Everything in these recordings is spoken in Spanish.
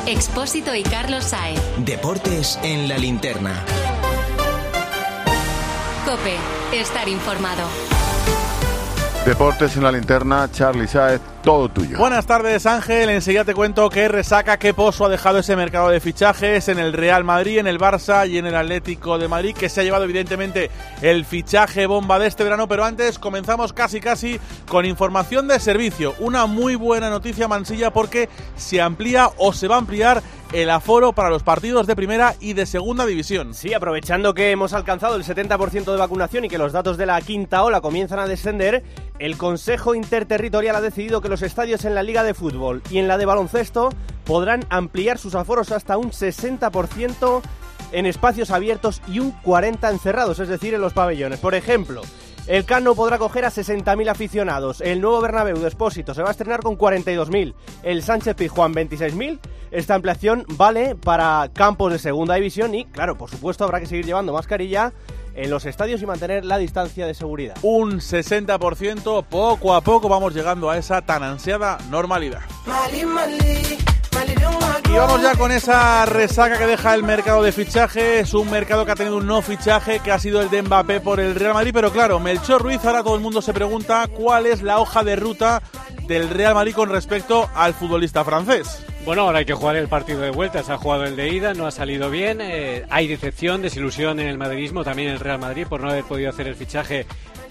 Expósito y Carlos Sáez. Deportes en la linterna. COPE. Estar informado. Deportes en la linterna, Charly Sáez, todo tuyo. Buenas tardes, Ángel. Enseguida te cuento qué resaca, qué pozo ha dejado ese mercado de fichajes en el Real Madrid, en el Barça y en el Atlético de Madrid, que se ha llevado evidentemente el fichaje bomba de este verano. Pero antes comenzamos casi con información de servicio. Una muy buena noticia, Mansilla, porque se amplía o se va a ampliar el aforo para los partidos de primera y de segunda división. Sí, aprovechando que hemos alcanzado el 70% de vacunación y que los datos de la quinta ola comienzan a descender, el Consejo Interterritorial ha decidido que los estadios en la Liga de Fútbol y en la de baloncesto podrán ampliar sus aforos hasta un 60% en espacios abiertos y un 40% en cerrados, es decir, en los pabellones. Por ejemplo, el Camp Nou podrá acoger a 60.000 aficionados. El nuevo Bernabéu de Expósito se va a estrenar con 42.000. El Sánchez Pizjuán 26.000. Esta ampliación vale para campos de segunda división y, claro, por supuesto, habrá que seguir llevando mascarilla en los estadios y mantener la distancia de seguridad. Un 60%, poco a poco vamos llegando a esa tan ansiada normalidad. Y vamos ya con esa resaca que deja el mercado de fichajes, un mercado que ha tenido un no fichaje que ha sido el de Mbappé por el Real Madrid, pero claro, Melchor Ruiz, ahora todo el mundo se pregunta cuál es la hoja de ruta del Real Madrid con respecto al futbolista francés. Bueno, ahora hay que jugar el partido de vuelta, se ha jugado el de ida, no ha salido bien, hay decepción, desilusión en el madridismo, también en el Real Madrid por no haber podido hacer el fichaje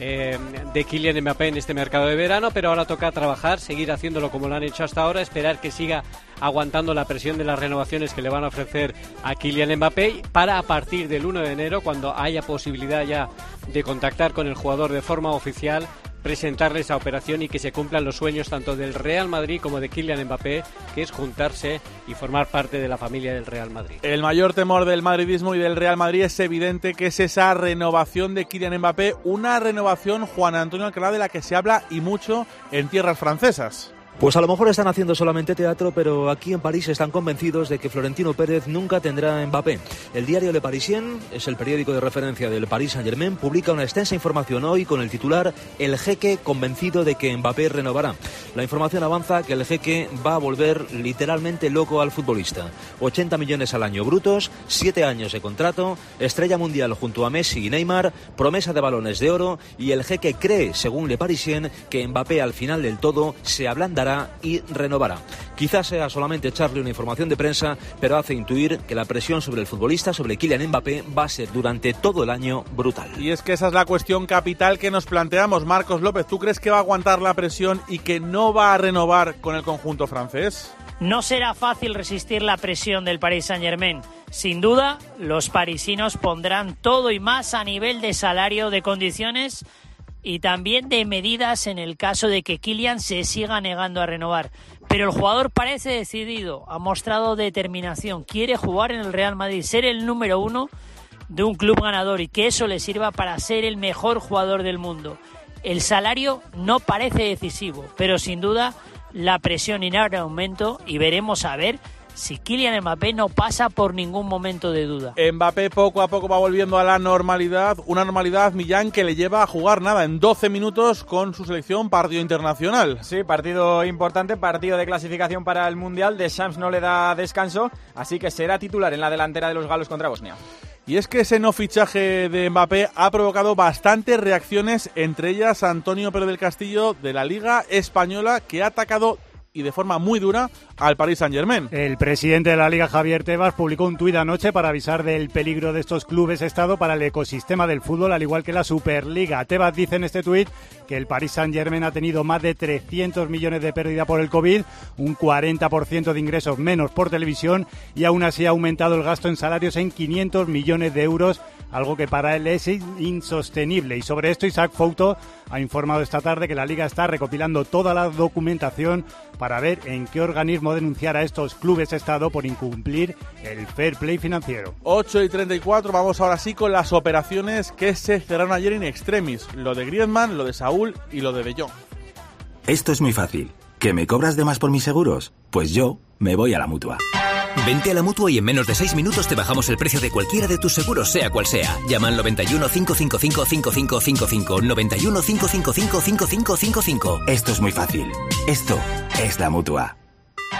de Kylian Mbappé en este mercado de verano, pero ahora toca trabajar, seguir haciéndolo como lo han hecho hasta ahora, esperar que siga aguantando la presión de las renovaciones que le van a ofrecer a Kylian Mbappé para a partir del 1 de enero, cuando haya posibilidad ya de contactar con el jugador de forma oficial, presentarle esa operación y que se cumplan los sueños tanto del Real Madrid como de Kylian Mbappé, que es juntarse y formar parte de la familia del Real Madrid. El mayor temor del madridismo y del Real Madrid es evidente que es esa renovación de Kylian Mbappé, una renovación, Juan Antonio Alcalá, de la que se habla y mucho en tierras francesas. Pues a lo mejor están haciendo solamente teatro, pero aquí en París están convencidos de que Florentino Pérez nunca tendrá a Mbappé. El diario Le Parisien, es el periódico de referencia del Paris Saint-Germain, publica una extensa información hoy con el titular "El jeque convencido de que Mbappé renovará". La información avanza que el jeque va a volver literalmente loco al futbolista. 80 millones al año brutos, 7 años de contrato, estrella mundial junto a Messi y Neymar, promesa de balones de oro, y el jeque cree, según Le Parisien, que Mbappé al final del todo se ablandará y renovará. Quizás sea solamente echarle una información de prensa, pero hace intuir que la presión sobre el futbolista, sobre Kylian Mbappé, va a ser durante todo el año brutal. Y es que esa es la cuestión capital que nos planteamos. Marcos López, ¿tú crees que va a aguantar la presión y que no va a renovar con el conjunto francés? No será fácil resistir la presión del Paris Saint-Germain. Sin duda, los parisinos pondrán todo y más a nivel de salario, de condiciones y también de medidas en el caso de que Kylian se siga negando a renovar. Pero el jugador parece decidido, ha mostrado determinación, quiere jugar en el Real Madrid, ser el número 1 de un club ganador y que eso le sirva para ser el mejor jugador del mundo. El salario no parece decisivo, pero sin duda la presión irá en aumento y veremos a ver si Kylian Mbappé no pasa por ningún momento de duda. Mbappé poco a poco va volviendo a la normalidad, una normalidad, Millán, que le lleva a jugar nada en 12 minutos con su selección, partido internacional. Sí, partido importante, partido de clasificación para el Mundial. Deschamps no le da descanso, así que será titular en la delantera de los galos contra Bosnia. Y es que ese no fichaje de Mbappé ha provocado bastantes reacciones, entre ellas Antonio Pérez del Castillo de la Liga Española, que ha atacado y de forma muy dura al Paris Saint-Germain. El presidente de la Liga, Javier Tebas, publicó un tuit anoche para avisar del peligro de estos clubes-estado para el ecosistema del fútbol, al igual que la Superliga. Tebas dice en este tuit que el Paris Saint-Germain ha tenido más de 300 millones de pérdida por el COVID, un 40% de ingresos menos por televisión y aún así ha aumentado el gasto en salarios en 500 millones de euros, algo que para él es insostenible. Y sobre esto Isaac Fouto ha informado esta tarde que la Liga está recopilando toda la documentación para ver en qué organismo denunciar a estos clubes-estado por incumplir el fair play financiero. 8:34, vamos ahora sí con las operaciones que se cerraron ayer in extremis. Lo de Griezmann, lo de Saúl y lo de De Jong. Esto es muy fácil. ¿Que me cobras de más por mis seguros? Pues yo me voy a la Mutua. Vente a la Mutua y en menos de 6 minutos te bajamos el precio de cualquiera de tus seguros, sea cual sea. Llama al 91 555 5555, 91 555 5555. Esto es muy fácil. Esto es la Mutua.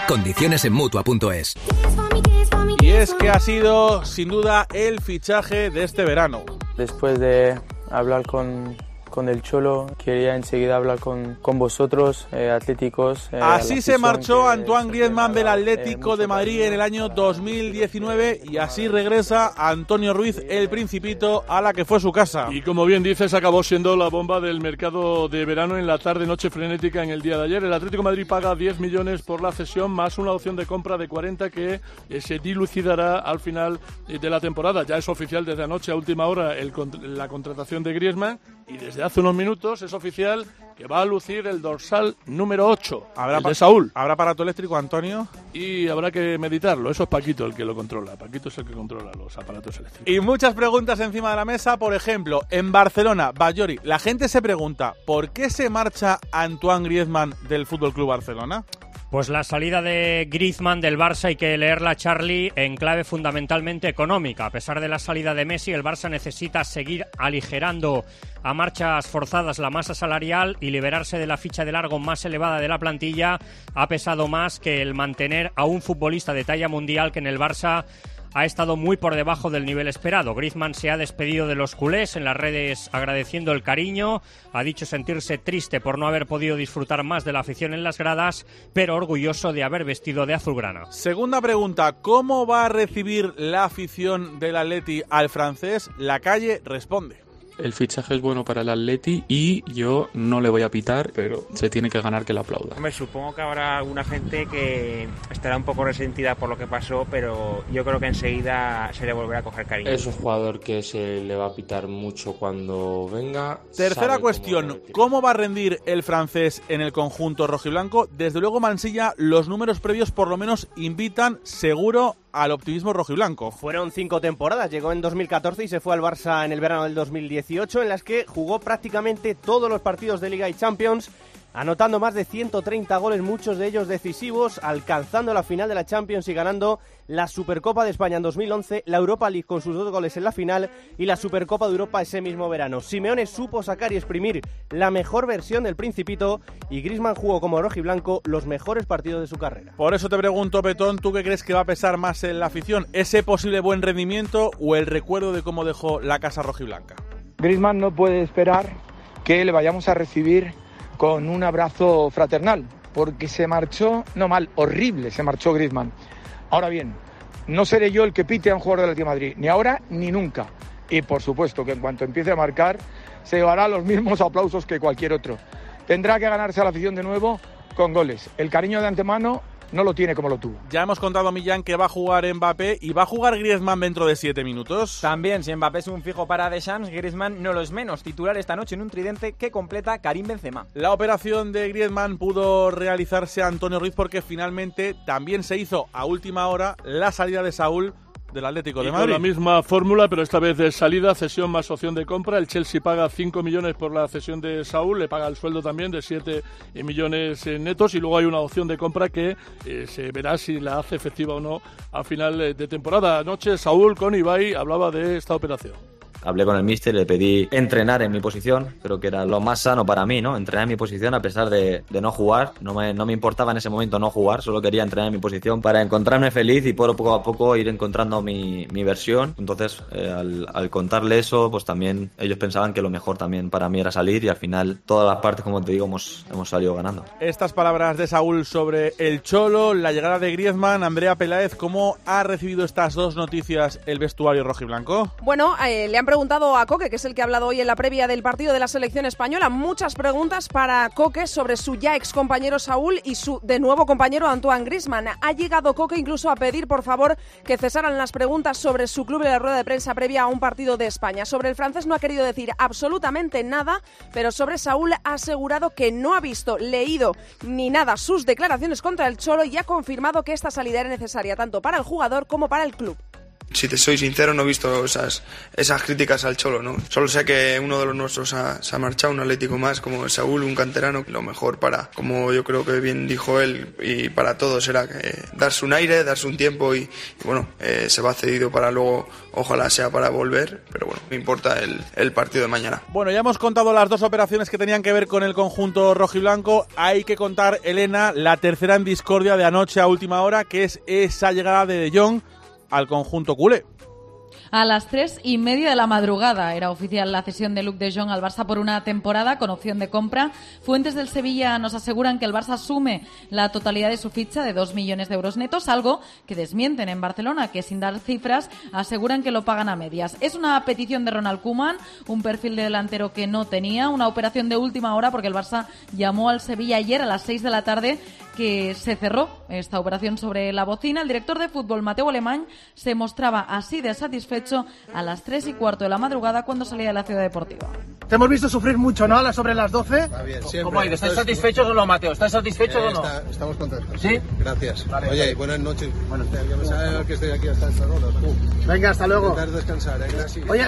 Condiciones en Mutua.es. Y es que ha sido, sin duda, el fichaje de este verano. Después de hablar con el Cholo, quería enseguida hablar con vosotros, atléticos. Así se marchó Antoine Griezmann del Atlético de Madrid en el año 2019 y así regresa Antonio Ruiz, el Principito, a la que fue su casa. Y como bien dices, acabó siendo la bomba del mercado de verano en la tarde-noche frenética en el día de ayer. El Atlético de Madrid paga 10 millones por la cesión, más una opción de compra de 40 que se dilucidará al final de la temporada. Ya es oficial desde anoche a última hora la contratación de Griezmann y desde hace unos minutos es oficial que va a lucir el dorsal número 8, el de Saúl. ¿Habrá aparato eléctrico, Antonio? Y habrá que meditarlo, eso es Paquito el que lo controla. Paquito es el que controla los aparatos eléctricos. Y muchas preguntas encima de la mesa, por ejemplo, en Barcelona, Bayori, la gente se pregunta, ¿por qué se marcha Antoine Griezmann del FC Barcelona? Pues la salida de Griezmann del Barça hay que leerla, Charlie, en clave fundamentalmente económica. A pesar de la salida de Messi, el Barça necesita seguir aligerando a marchas forzadas la masa salarial y liberarse de la ficha de largo más elevada de la plantilla. Ha pesado más que el mantener a un futbolista de talla mundial que en el Barça ha estado muy por debajo del nivel esperado. Griezmann se ha despedido de los culés en las redes agradeciendo el cariño, ha dicho sentirse triste por no haber podido disfrutar más de la afición en las gradas, pero orgulloso de haber vestido de azulgrana. Segunda pregunta, ¿cómo va a recibir la afición del Atleti al francés? La Calle responde. El fichaje es bueno para el Atleti y yo no le voy a pitar, pero se tiene que ganar que le aplauda. Me supongo que habrá alguna gente que estará un poco resentida por lo que pasó, pero yo creo que enseguida se le volverá a coger cariño. Es un jugador que se le va a pitar mucho cuando venga. Tercera cuestión, ¿cómo va a rendir el francés en el conjunto rojiblanco? Desde luego, Mansilla, los números previos por lo menos invitan seguro al optimismo rojiblanco. Fueron 5 temporadas, llegó en 2014 y se fue al Barça en el verano del 2018, en las que jugó prácticamente todos los partidos de Liga y Champions, anotando más de 130 goles, muchos de ellos decisivos, alcanzando la final de la Champions y ganando la Supercopa de España en 2011, la Europa League con sus 2 goles en la final y la Supercopa de Europa ese mismo verano. Simeone supo sacar y exprimir la mejor versión del Principito y Griezmann jugó como rojiblanco los mejores partidos de su carrera. Por eso te pregunto, Petón, ¿tú qué crees que va a pesar más en la afición? ¿Ese posible buen rendimiento o el recuerdo de cómo dejó la casa rojiblanca? Griezmann no puede esperar que le vayamos a recibir con un abrazo fraternal, porque se marchó, no mal, horrible se marchó Griezmann. Ahora bien, no seré yo el que pite a un jugador del Atlético de Madrid, ni ahora ni nunca. Y por supuesto que en cuanto empiece a marcar, se llevará los mismos aplausos que cualquier otro. Tendrá que ganarse a la afición de nuevo con goles. El cariño de antemano no lo tiene como lo tuvo. Ya hemos contado a Millán que va a jugar Mbappé y va a jugar Griezmann dentro de 7 minutos. También, si Mbappé es un fijo para Deschamps, Griezmann no lo es menos. Titular esta noche en un tridente que completa Karim Benzema. La operación de Griezmann pudo realizarse a Antonio Ruiz porque finalmente también se hizo a última hora la salida de Saúl del Atlético de Madrid. Con la misma fórmula, pero esta vez de salida, cesión más opción de compra. El Chelsea paga 5 millones por la cesión de Saúl, le paga el sueldo también de 7 millones netos y luego hay una opción de compra que se verá si la hace efectiva o no a final de temporada. Anoche Saúl con Ibai hablaba de esta operación. Hablé con el míster, le pedí entrenar en mi posición, creo que era lo más sano para mí, ¿no? Entrenar en mi posición a pesar de no jugar, no me importaba en ese momento no jugar, solo quería entrenar en mi posición para encontrarme feliz y poco a poco ir encontrando mi versión. Entonces, al contarle eso, pues también ellos pensaban que lo mejor también para mí era salir y al final todas las partes, como te digo, hemos salido ganando. Estas palabras de Saúl sobre el Cholo, la llegada de Griezmann, Andrea Peláez, ¿cómo ha recibido estas dos noticias el vestuario rojiblanco? Bueno, le han preguntado a Coque, que es el que ha hablado hoy en la previa del partido de la selección española, muchas preguntas para Coque sobre su ya ex compañero Saúl y su de nuevo compañero Antoine Griezmann. Ha llegado Coque incluso a pedir por favor que cesaran las preguntas sobre su club en la rueda de prensa previa a un partido de España. Sobre el francés no ha querido decir absolutamente nada, pero sobre Saúl ha asegurado que no ha visto, leído ni nada sus declaraciones contra el Cholo y ha confirmado que esta salida era necesaria tanto para el jugador como para el club. Si te soy sincero, no he visto esas críticas al Cholo, ¿no? Solo sé que uno de los nuestros se ha marchado, un Atlético más, como Saúl, un canterano. Lo mejor como yo creo que bien dijo él, y para todos era darse un aire, darse un tiempo y bueno, se va cedido para luego, ojalá sea para volver, pero bueno, me importa el partido de mañana. Bueno, ya hemos contado las 2 operaciones que tenían que ver con el conjunto rojiblanco. Hay que contar, Elena, la tercera en discordia de anoche a última hora, que es esa llegada de Jong al conjunto culé. A las 3:30 de la madrugada era oficial la cesión de Luuk de Jong al Barça por una temporada con opción de compra. Fuentes del Sevilla nos aseguran que el Barça asume la totalidad de su ficha de 2 millones de euros netos, algo que desmienten en Barcelona, que sin dar cifras aseguran que lo pagan a medias. Es una petición de Ronald Koeman, un perfil de delantero que no tenía, una operación de última hora porque el Barça llamó al Sevilla ayer a las 6 de la tarde que se cerró esta operación sobre la bocina. El director de fútbol, Mateu Alemany, se mostraba así de satisfecho a las 3:15 de la madrugada cuando salía de la ciudad deportiva. Te hemos visto sufrir mucho, ¿no? Sobre las 12. Está bien, siempre. ¿Cómo ha ido? ¿Estáis satisfechos o no, Mateo? ¿Estáis satisfechos o no? Estamos contentos. ¿Sí? Gracias. Vale, Oye, vale. Buenas noches. Buenas noches. Ya me sabes que estoy aquí hasta estas horas. Venga, hasta luego. Intentar descansar, gracias. Oye,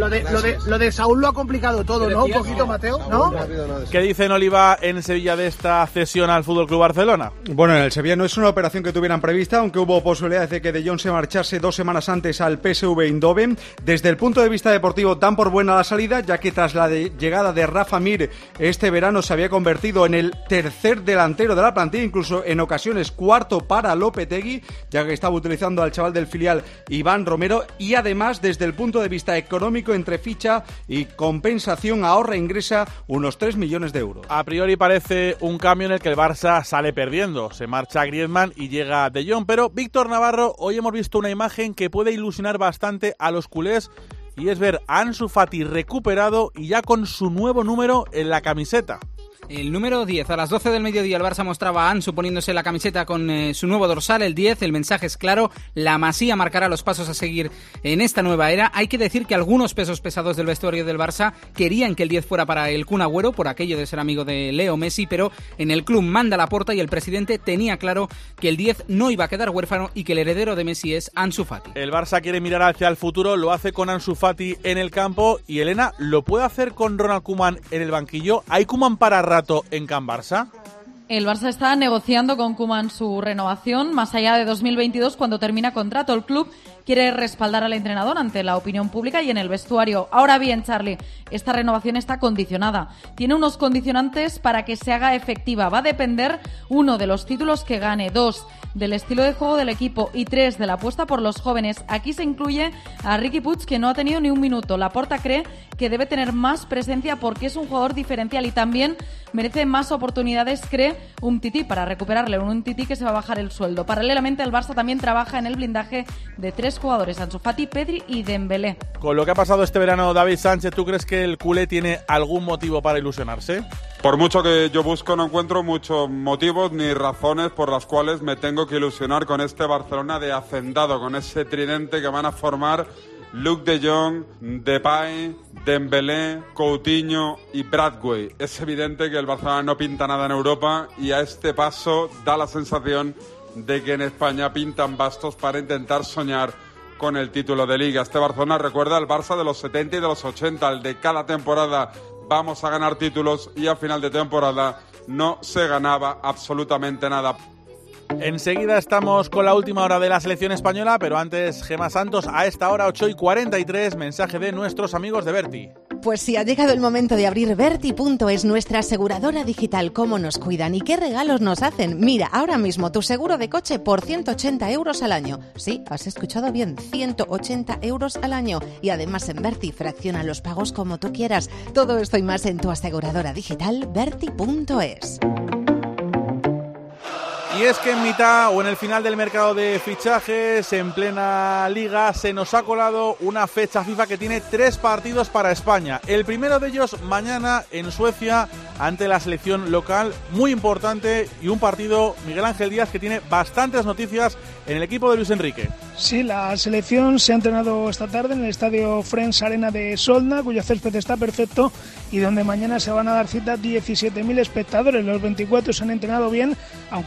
lo de Saúl lo ha complicado todo, ¿no? Un poquito, Mateo, ¿no? ¿Qué dicen, Oliva, en Sevilla de esta cesión al FC Barcelona? Bueno, en el Sevilla no es una operación que tuvieran prevista, aunque hubo posibilidades de que De Jong se marchase 2 semanas antes al PSV Eindhoven. Desde el punto de vista deportivo, dan por buena la salida, ya que tras la llegada de Rafa Mir este verano se había convertido en el tercer delantero de la plantilla, incluso en ocasiones cuarto para Lopetegui, ya que estaba utilizando al chaval del filial Iván Romero, y además desde el punto de vista económico, entre ficha y compensación, ahorra e ingresa unos 3 millones de euros. A priori parece un cambio en el que el Barça sale perdiendo. Se marcha Griezmann y llega De Jong, pero Víctor Navarro, hoy hemos visto una imagen que puede ilusionar bastante a los culés, y es ver a Ansu Fati recuperado y ya con su nuevo número en la camiseta. El número 10, a las 12 del mediodía el Barça mostraba a Ansu poniéndose la camiseta con su nuevo dorsal, el 10, el mensaje es claro, la Masía marcará los pasos a seguir en esta nueva era. Hay que decir que algunos pesos pesados del vestuario del Barça querían que el 10 fuera para el Kun Agüero, por aquello de ser amigo de Leo Messi, pero en el club manda Laporta y el presidente tenía claro que el 10 no iba a quedar huérfano y que el heredero de Messi es Ansu Fati. El Barça quiere mirar hacia el futuro, lo hace con Ansu Fati en el campo, y Elena, ¿lo puede hacer con Ronald Koeman en el banquillo? ¿Hay Koeman para rato en Can Barça? El Barça está negociando con Koeman su renovación más allá de 2022, cuando termina contrato. El club quiere respaldar al entrenador ante la opinión pública y en el vestuario. Ahora bien, Charlie, esta renovación está condicionada. Tiene unos condicionantes para que se haga efectiva. Va a depender, 1, de los títulos que gane, 2, del estilo de juego del equipo y 3, de la apuesta por los jóvenes. Aquí se incluye a Riqui Puig, que no ha tenido ni un minuto. Laporta cree que debe tener más presencia porque es un jugador diferencial y también merece más oportunidades, cree Umtiti, para recuperarle un Umtiti que se va a bajar el sueldo. Paralelamente, el Barça también trabaja en el blindaje de 3 jugadores, Ansu Fati, Pedri y Dembélé. Con lo que ha pasado este verano, David Sánchez, ¿tú crees que el culé tiene algún motivo para ilusionarse? Por mucho que yo busco, no encuentro muchos motivos ni razones por las cuales me tengo que ilusionar con este Barcelona de hacendado, con ese tridente que van a formar Luuk de Jong, Depay, Dembélé, Coutinho y Bradway. Es evidente que el Barcelona no pinta nada en Europa y a este paso da la sensación de que en España pintan bastos para intentar soñar con el título de Liga. Este Barcelona recuerda al Barça de los 70 y de los 80, el de cada temporada vamos a ganar títulos, y a final de temporada no se ganaba absolutamente nada. Enseguida estamos con la última hora de la selección española, pero antes, Gemma Santos, a esta hora 8:43, mensaje de nuestros amigos de Berti. Pues sí, ha llegado el momento de abrir Berti.es, nuestra aseguradora digital. ¿Cómo nos cuidan y qué regalos nos hacen? Mira, ahora mismo tu seguro de coche por 180 euros al año. Sí, has escuchado bien, 180 euros al año. Y además en Berti fracciona los pagos como tú quieras. Todo esto y más en tu aseguradora digital, Berti.es. Y es que en mitad o en el final del mercado de fichajes, en plena liga, se nos ha colado una fecha FIFA que tiene 3 partidos para España. El primero de ellos mañana en Suecia ante la selección local, muy importante, y un partido, Miguel Ángel Díaz, que tiene bastantes noticias en el equipo de Luis Enrique. Sí, la selección se ha entrenado esta tarde en el estadio Friends Arena de Solna, cuyo césped está perfecto y donde mañana se van a dar cita 17.000 espectadores. Los 24 se han entrenado bien, aunque recordemos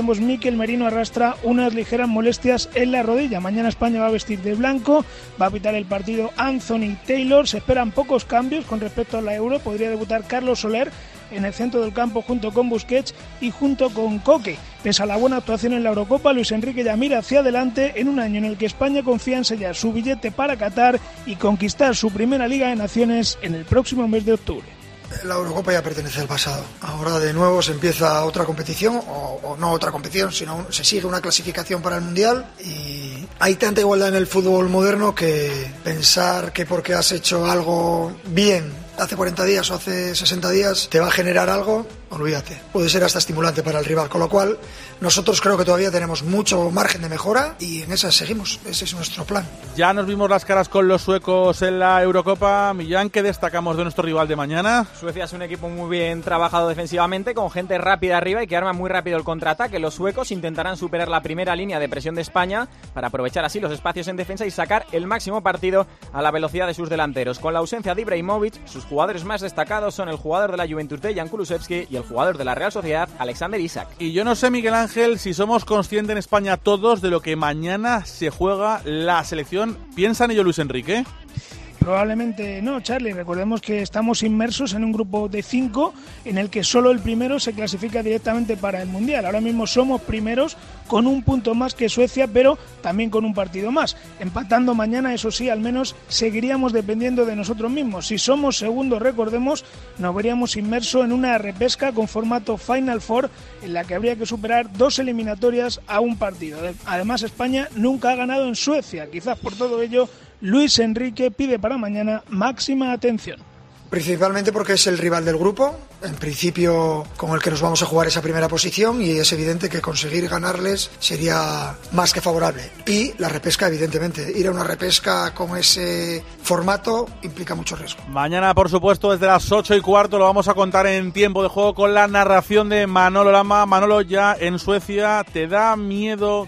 ambos, Mikel Merino arrastra unas ligeras molestias en la rodilla. Mañana España va a vestir de blanco, va a pitar el partido Anthony Taylor. Se esperan pocos cambios con respecto a la Euro. Podría debutar Carlos Soler en el centro del campo junto con Busquets y junto con Coque. Pese a la buena actuación en la Eurocopa, Luis Enrique ya mira hacia adelante en un año en el que España confía en sellar su billete para Qatar y conquistar su primera Liga de Naciones en el próximo mes de octubre. La Eurocopa ya pertenece al pasado. Ahora de nuevo se empieza otra competición, o no otra competición, sino se sigue una clasificación para el Mundial, y hay tanta igualdad en el fútbol moderno que pensar que porque has hecho algo bien hace 40 días o hace 60 días te va a generar algo, olvídate. Puede ser hasta estimulante para el rival, con lo cual nosotros creo que todavía tenemos mucho margen de mejora y en esa seguimos, ese es nuestro plan. Ya nos vimos las caras con los suecos en la Eurocopa. Millán, ¿qué destacamos de nuestro rival de mañana? Suecia es un equipo muy bien trabajado defensivamente, con gente rápida arriba y que arma muy rápido el contraataque. Los suecos intentarán superar la primera línea de presión de España para aprovechar así los espacios en defensa y sacar el máximo partido a la velocidad de sus delanteros. Con la ausencia de Ibrahimovic, sus jugadores más destacados son el jugador de la Juventus de Jan Kulusevski y el jugador de la Real Sociedad, Alexander Isak. Y yo no sé, Miguel Ángel, si somos conscientes en España todos de lo que mañana se juega la selección. ¿Piensa en ello Luis Enrique? Probablemente no, Charlie. Recordemos que estamos inmersos en un grupo de 5 en el que solo el primero se clasifica directamente para el Mundial. Ahora mismo somos primeros con un punto más que Suecia, pero también con un partido más. Empatando mañana, eso sí, al menos seguiríamos dependiendo de nosotros mismos. Si somos segundos, recordemos, nos veríamos inmersos en una repesca con formato Final Four en la que habría que superar 2 eliminatorias a un partido. Además, España nunca ha ganado en Suecia. Quizás por todo ello Luis Enrique pide para mañana máxima atención. Principalmente porque es el rival del grupo, en principio con el que nos vamos a jugar esa primera posición, y es evidente que conseguir ganarles sería más que favorable. Y la repesca, evidentemente, ir a una repesca con ese formato implica mucho riesgo. Mañana, por supuesto, desde las 8:15 lo vamos a contar en tiempo de juego con la narración de Manolo Lama. Manolo, ya en Suecia, ¿te da miedo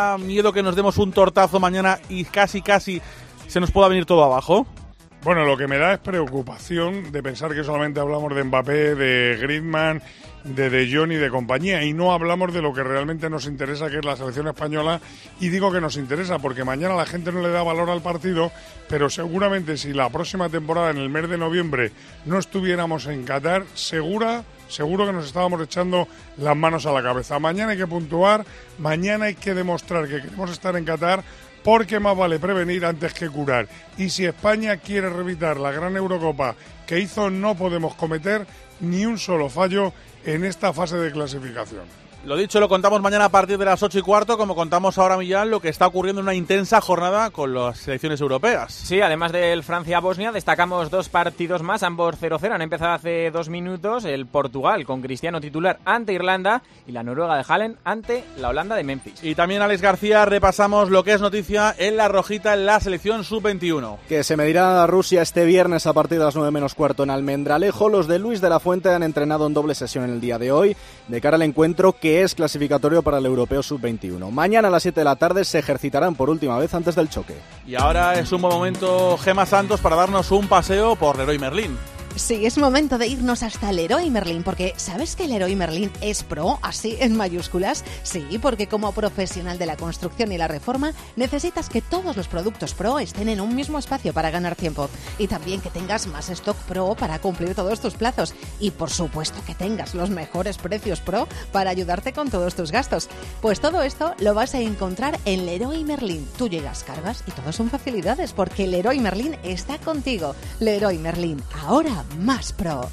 que nos demos un tortazo mañana y casi se nos pueda venir todo abajo? Bueno, lo que me da es preocupación de pensar que solamente hablamos de Mbappé, de Griezmann, de Jong y de compañía, y no hablamos de lo que realmente nos interesa, que es la selección española. Y digo que nos interesa porque mañana la gente no le da valor al partido, pero seguramente si la próxima temporada, en el mes de noviembre, no estuviéramos en Qatar, seguro que nos estábamos echando las manos a la cabeza. Mañana hay que puntuar, mañana hay que demostrar que queremos estar en Qatar, porque más vale prevenir antes que curar. Y si España quiere reeditar la gran Eurocopa que hizo, no podemos cometer ni un solo fallo en esta fase de clasificación. Lo dicho, lo contamos mañana a partir de las 8:15, como contamos ahora, Millán, lo que está ocurriendo en una intensa jornada con las selecciones europeas. Sí, además del Francia-Bosnia, destacamos 2 partidos más, ambos 0-0. Han empezado hace 2 minutos, el Portugal con Cristiano titular ante Irlanda y la Noruega de Haaland ante la Holanda de Memphis. Y también, Alex García, repasamos lo que es noticia en la rojita en la selección sub-21. Que se medirá a Rusia este viernes a partir de las 9:15 en Almendralejo. Los de Luis de la Fuente han entrenado en doble sesión en el día de hoy, de cara al encuentro que es clasificatorio para el Europeo Sub-21. Mañana a las 7 de la tarde se ejercitarán por última vez antes del choque. Y ahora es un buen momento, Gemma Santos, para darnos un paseo por Leroy Merlin. Sí, es momento de irnos hasta Leroy Merlin, porque ¿sabes que Leroy Merlin es pro, así en mayúsculas? Sí, porque como profesional de la construcción y la reforma, necesitas que todos los productos pro estén en un mismo espacio para ganar tiempo, y también que tengas más stock pro para cumplir todos tus plazos, y por supuesto que tengas los mejores precios pro para ayudarte con todos tus gastos. Pues todo esto lo vas a encontrar en Leroy Merlin. Tú llegas, cargas y todo son facilidades, porque Leroy Merlin está contigo. Leroy Merlin, ahora más pro.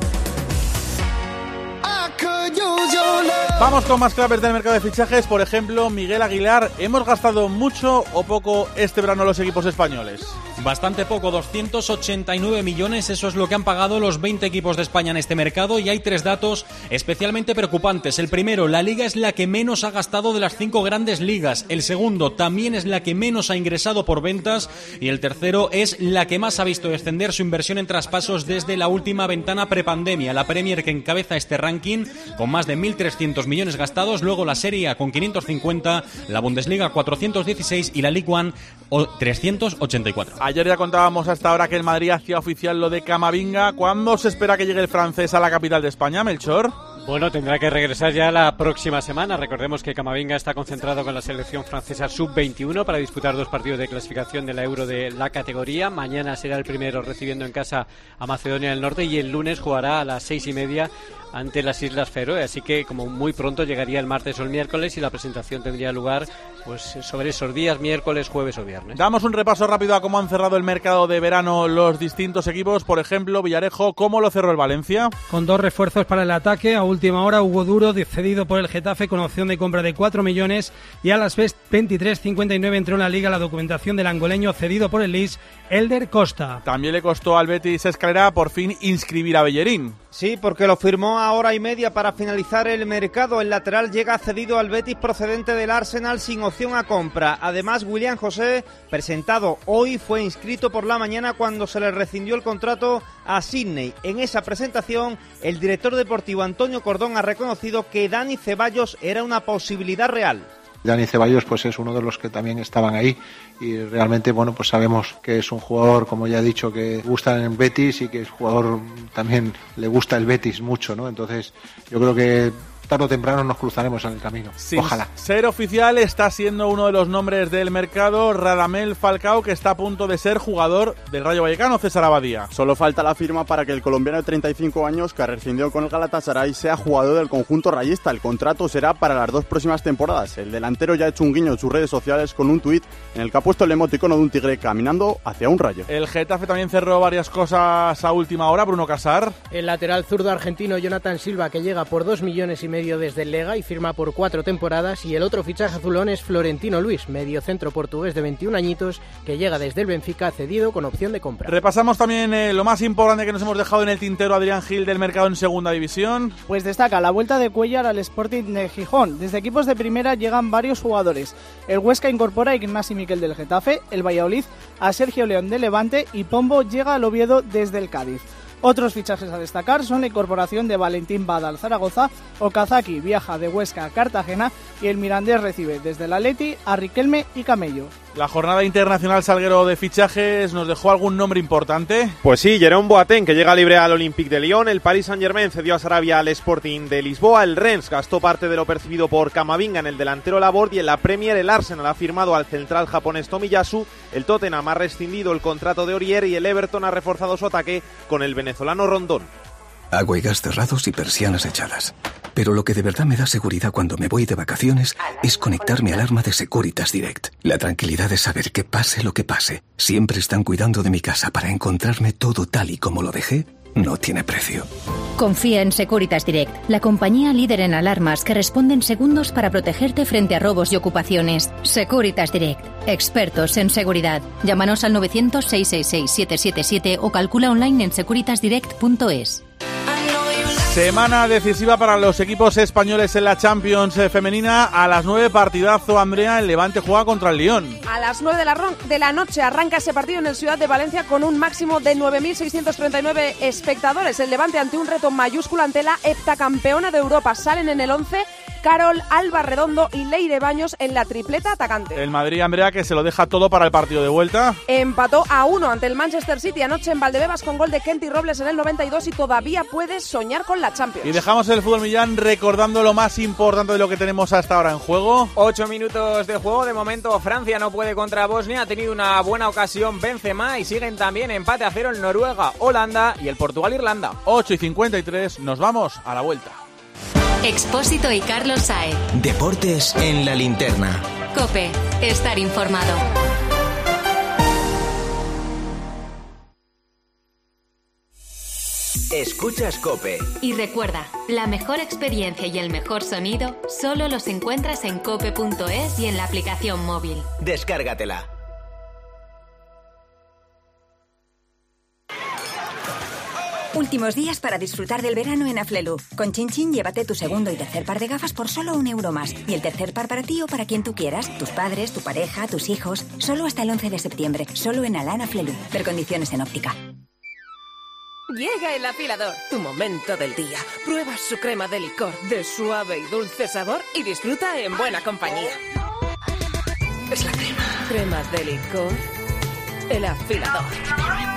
Vamos con más claves del mercado de fichajes. Por ejemplo, Miguel Aguilar, ¿hemos gastado mucho o poco este verano los equipos españoles? Bastante poco, 289 millones, eso es lo que han pagado los 20 equipos de España en este mercado, y hay 3 datos especialmente preocupantes. El primero, la Liga es la que menos ha gastado de las 5 grandes ligas. El segundo, también es la que menos ha ingresado por ventas. Y el tercero, es la que más ha visto descender su inversión en traspasos desde la última ventana prepandemia. La Premier, que encabeza este ranking con más de 1.300 millones gastados, luego la Serie A con 550, la Bundesliga 416 y la Ligue 1 384. Ayer ya contábamos hasta ahora que el Madrid hacía oficial lo de Camavinga. ¿Cuándo se espera que llegue el francés a la capital de España, Melchor? Bueno, tendrá que regresar ya la próxima semana. Recordemos que Camavinga está concentrado con la selección francesa sub-21 para disputar 2 partidos de clasificación de la Euro de la categoría. Mañana será el primero recibiendo en casa a Macedonia del Norte y el lunes jugará a las 6:30 ante las Islas Feroe, así que como muy pronto llegaría el martes o el miércoles y la presentación tendría lugar pues sobre esos días, miércoles, jueves o viernes. Damos un repaso rápido a cómo han cerrado el mercado de verano los distintos equipos. Por ejemplo, Villarejo, ¿cómo lo cerró el Valencia? Con 2 refuerzos para el ataque. A última hora, Hugo Duro, cedido por el Getafe con opción de compra de 4 millones, y a las 23:59 entró en la Liga la documentación del angoleño cedido por el Leeds, Elder Costa. También le costó al Betis Escalera por fin inscribir a Bellerín. Sí, porque lo firmó a hora y media para finalizar el mercado. El lateral llega cedido al Betis procedente del Arsenal sin opción a compra. Además, William José, presentado hoy, fue inscrito por la mañana cuando se le rescindió el contrato a Sydney. En esa presentación, el director deportivo Antonio Cordón ha reconocido que Dani Ceballos era una posibilidad real. Dani Ceballos pues es uno de los que también estaban ahí y realmente bueno pues sabemos que es un jugador, como ya he dicho, que gusta en Betis y que es jugador también le gusta el Betis mucho, ¿no? Entonces yo creo que tarde o temprano nos cruzaremos en el camino. Sin Ojalá. Ser oficial, está siendo uno de los nombres del mercado Radamel Falcao, que está a punto de ser jugador del Rayo Vallecano. César Abadía. Solo falta la firma para que el colombiano de 35 años, que rescindió con el Galatasaray, sea jugador del conjunto rayista. El contrato será para las 2 próximas temporadas. El delantero ya ha hecho un guiño en sus redes sociales con un tuit en el que ha puesto el emoticono de un tigre caminando hacia un rayo. El Getafe también cerró varias cosas a última hora. Bruno Casar. El lateral zurdo argentino Jonathan Silva, que llega por 2,5 millones desde el Lega y firma por 4 temporadas, y el otro fichaje azulón es Florentino Luis, mediocentro portugués de 21 añitos, que llega desde el Benfica cedido con opción de compra. Repasamos también lo más importante que nos hemos dejado en el tintero, Adrián Gil, del mercado en segunda división. Pues destaca la vuelta de Cuéllar al Sporting de Gijón. Desde equipos de primera llegan varios jugadores. El Huesca incorpora a Ignasi Miquel del Getafe, el Valladolid a Sergio León del Levante y Pombo llega al Oviedo desde el Cádiz. Otros fichajes a destacar son la incorporación de Valentín Bada al Zaragoza, Okazaki viaja de Huesca a Cartagena y el Mirandés recibe desde el Atleti a Riquelme y Camello. La jornada internacional Salguero de fichajes nos dejó algún nombre importante. Pues sí, Jerome Boateng, que llega libre al Olympique de Lyon. El Paris Saint-Germain cedió a Sarabia al Sporting de Lisboa. El Rennes gastó parte de lo percibido por Camavinga en el delantero Laborde, y en la Premier el Arsenal ha firmado al central japonés Tomiyasu. El Tottenham ha rescindido el contrato de Aurier y el Everton ha reforzado su ataque con el venezolano Rondón. Agua y gas cerrados y persianas echadas. Pero lo que de verdad me da seguridad cuando me voy de vacaciones es conectar mi alarma de Securitas Direct. La tranquilidad de saber que pase lo que pase, siempre están cuidando de mi casa para encontrarme todo tal y como lo dejé, no tiene precio. Confía en Securitas Direct, la compañía líder en alarmas que responde en segundos para protegerte frente a robos y ocupaciones. Securitas Direct, expertos en seguridad. Llámanos al 900-666-777 o calcula online en securitasdirect.es. Semana decisiva para los equipos españoles en la Champions femenina. A las 9, partidazo, Andrea. El Levante juega contra el Lyon. A las 9 de la noche arranca ese partido en el Ciudad de Valencia con un máximo de 9.639 espectadores. El Levante ante un reto mayúsculo ante la heptacampeona de Europa. Salen en el 11 Carol, Alba Redondo y Leire Baños en la tripleta atacante. El Madrid, Andrea, que se lo deja todo para el partido de vuelta. Empató a 1 ante el Manchester City anoche en Valdebebas con gol de Kenty Robles en el 92 y todavía puede soñar con la Champions. Y dejamos el fútbol Millán recordando lo más importante de lo que tenemos hasta ahora en juego. 8 minutos de juego. De momento Francia no puede contra Bosnia. Ha tenido una buena ocasión Benzema y siguen también empate a 0 el Noruega, Holanda y el Portugal-Irlanda. 8:53. Nos vamos a la vuelta. Expósito y Carlos Saez. Deportes en la linterna. COPE. Estar informado. Escuchas COPE. Y recuerda, la mejor experiencia y el mejor sonido solo los encuentras en cope.es y en la aplicación móvil. Descárgatela. Últimos días para disfrutar del verano en Aflelu. Con Chin Chin llévate tu segundo y tercer par de gafas por solo €1 más. Y el tercer par para ti o para quien tú quieras. Tus padres, tu pareja, tus hijos. Solo hasta el 11 de septiembre. Solo en Alana Aflelu. Ver condiciones en óptica. Llega el afilador, tu momento del día. Prueba su crema de licor de suave y dulce sabor y disfruta en buena compañía. Es la crema. Crema de licor. El afilador.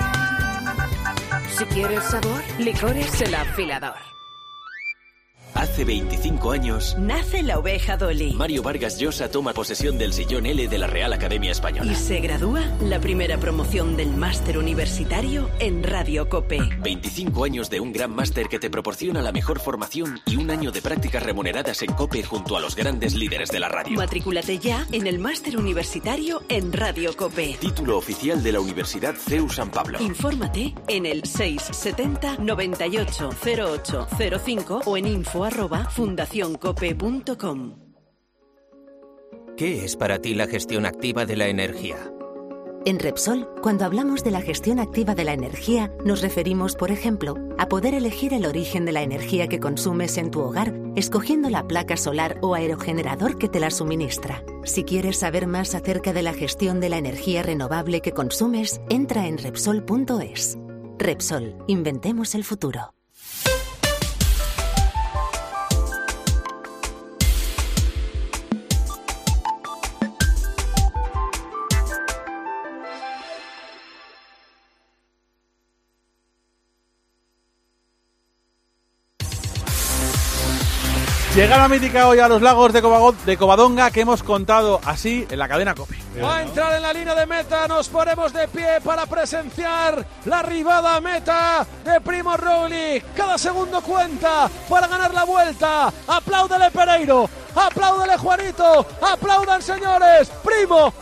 Si quieres sabor, licores El Afilador. Haz Hace 25 años, nace la oveja Dolly. Mario Vargas Llosa toma posesión del sillón L de la Real Academia Española. Y se gradúa la primera promoción del máster universitario en Radio COPE. 25 años de un gran máster que te proporciona la mejor formación y un año de prácticas remuneradas en COPE junto a los grandes líderes de la radio. Matrículate ya en el máster universitario en Radio COPE. Título oficial de la Universidad CEU San Pablo. Infórmate en el 670 98 08 05 o en info@fundacioncope.com. ¿Qué es para ti la gestión activa de la energía? En Repsol, cuando hablamos de la gestión activa de la energía, nos referimos, por ejemplo, a poder elegir el origen de la energía que consumes en tu hogar, escogiendo la placa solar o aerogenerador que te la suministra. Si quieres saber más acerca de la gestión de la energía renovable que consumes, entra en Repsol.es. Repsol, inventemos el futuro. Llega la mítica hoy a los lagos de Covadonga que hemos contado así en la cadena COPE. Va a entrar en la línea de meta, nos ponemos de pie para presenciar la arribada a meta de Primo Roglic. Cada segundo cuenta para ganar la vuelta. Apláudele Pereiro, apláudele Juanito, aplaudan señores. Primo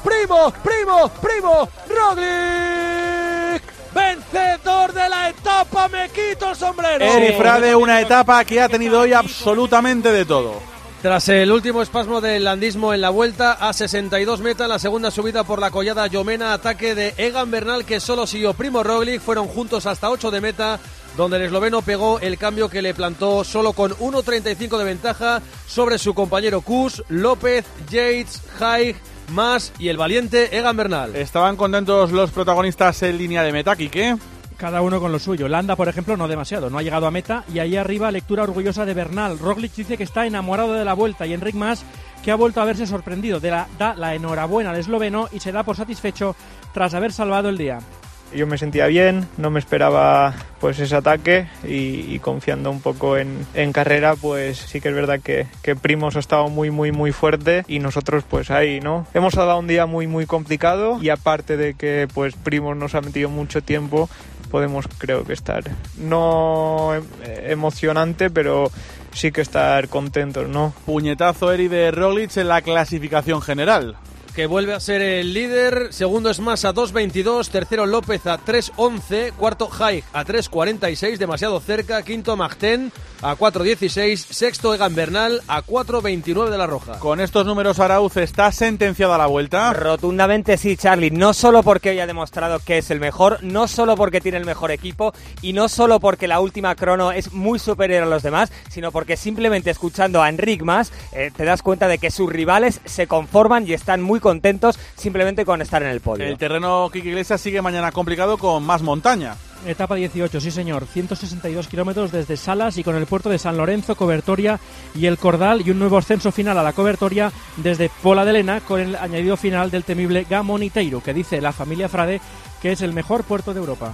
Roglic, vencedor de la etapa, me quito el sombrero. Eri Frade, una etapa que ha tenido hoy absolutamente de todo. Tras el último espasmo del landismo en la vuelta, a 62 metas, la segunda subida por la collada Llomena, ataque de Egan Bernal que solo siguió Primo Roglic, fueron juntos hasta 8 de meta, donde el esloveno pegó el cambio que le plantó solo con 1.35 de ventaja sobre su compañero Kuss, López, Yates, Haig, Mas y el valiente Egan Bernal. Estaban contentos los protagonistas en línea de meta, ¿qué? Cada uno con lo suyo. Landa, por ejemplo, no demasiado, no ha llegado a meta. Y ahí arriba, lectura orgullosa de Bernal. Roglic dice que está enamorado de la vuelta y Enric Mas, que ha vuelto a verse sorprendido. Da la enhorabuena al esloveno y se da por satisfecho tras haber salvado el día. Yo me sentía bien, no me esperaba pues ese ataque y confiando un poco en carrera, pues sí que es verdad que Primoz ha estado muy fuerte y nosotros pues ahí, ¿no? Hemos dado un día muy complicado y aparte de que pues Primoz nos ha metido mucho tiempo, podemos creo que estar no emocionante, pero sí que estar contentos, ¿no? Puñetazo, Eri, de Roglic en la clasificación general. Que vuelve a ser el líder, segundo es Mas a 2.22, tercero López a 3.11, cuarto Haig a 3.46, demasiado cerca, quinto Magten a 4.16, sexto Egan Bernal a 4.29 de la Roja. Con estos números, Arauz, ¿está sentenciada la vuelta? Rotundamente sí, Charlie, no solo porque hoy ha demostrado que es el mejor, no solo porque tiene el mejor equipo y no solo porque la última crono es muy superior a los demás, sino porque simplemente escuchando a Enric Mas te das cuenta de que sus rivales se conforman y están muy contentos simplemente con estar en el podio. El terreno Quique Iglesias sigue mañana complicado con más montaña. Etapa 18, sí señor, 162 kilómetros desde Salas y con el puerto de San Lorenzo, Cobertoria y el Cordal y un nuevo ascenso final a la Cobertoria desde Pola de Lena con el añadido final del temible Gamoniteiro, que dice la familia Frade que es el mejor puerto de Europa.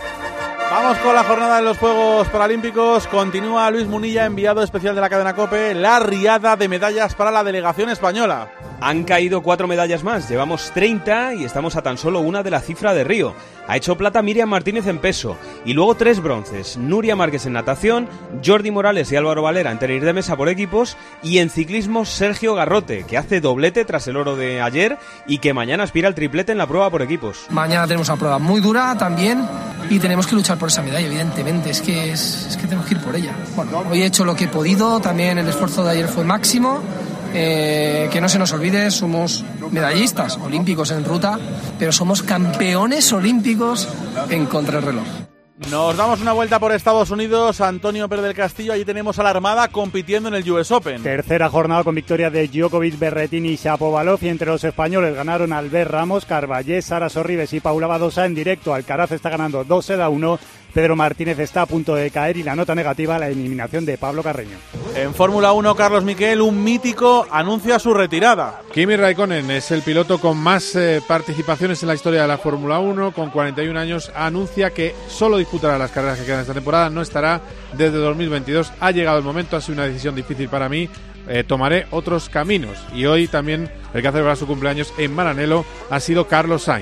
Vamos con la jornada de los Juegos Paralímpicos. Continúa Luis Munilla, enviado especial de la cadena COPE, la riada de medallas para la delegación española. Han caído 4 medallas más, llevamos 30 y estamos a tan solo una de la cifra de Río. Ha hecho plata Miriam Martínez en peso y luego 3 bronces, Nuria Márquez en natación, Jordi Morales y Álvaro Valera en tenis de mesa por equipos y en ciclismo Sergio Garrote, que hace doblete tras el oro de ayer y que mañana aspira al triplete en la prueba por equipos. Mañana tenemos una prueba muy dura también y tenemos que luchar por esa medalla, evidentemente, es que tenemos que ir por ella. Bueno, hoy he hecho lo que he podido, también el esfuerzo de ayer fue máximo. Que no se nos olvide, somos medallistas olímpicos en ruta, pero somos campeones olímpicos en contrarreloj. Nos damos una vuelta por Estados Unidos. Antonio Pérez del Castillo, allí tenemos a la Armada compitiendo en el US Open. Tercera jornada con victoria de Djokovic, Berrettini y Shapovalov, y entre los españoles ganaron Albert Ramos, Carballés, Sara Sorribes y Paula Badosa en directo. Alcaraz está ganando 2-1, Pedro Martínez está a punto de caer y la nota negativa, la eliminación de Pablo Carreño. En Fórmula 1, Carlos Miquel, un mítico, anuncia su retirada. Kimi Raikkonen es el piloto con más participaciones en la historia de la Fórmula 1, con 41 años, anuncia que solo disputará las carreras que quedan esta temporada, no estará desde 2022. Ha llegado el momento, ha sido una decisión difícil para mí, tomaré otros caminos. Y hoy también el que ha celebrado su cumpleaños en Maranello ha sido Carlos Sainz.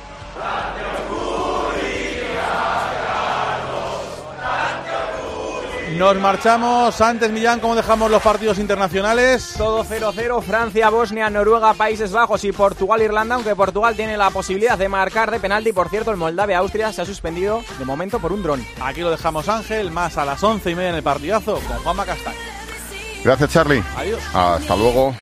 Nos marchamos. Antes, Millán, ¿cómo dejamos los partidos internacionales? Todo 0-0, Francia, Bosnia, Noruega, Países Bajos y Portugal, Irlanda, aunque Portugal tiene la posibilidad de marcar de penalti. Por cierto, el Moldavia-Austria se ha suspendido de momento por un dron. Aquí lo dejamos, Ángel, más a las 11:30 en el partidazo con Juanma Castaño. Gracias, Charlie. Adiós. Hasta luego.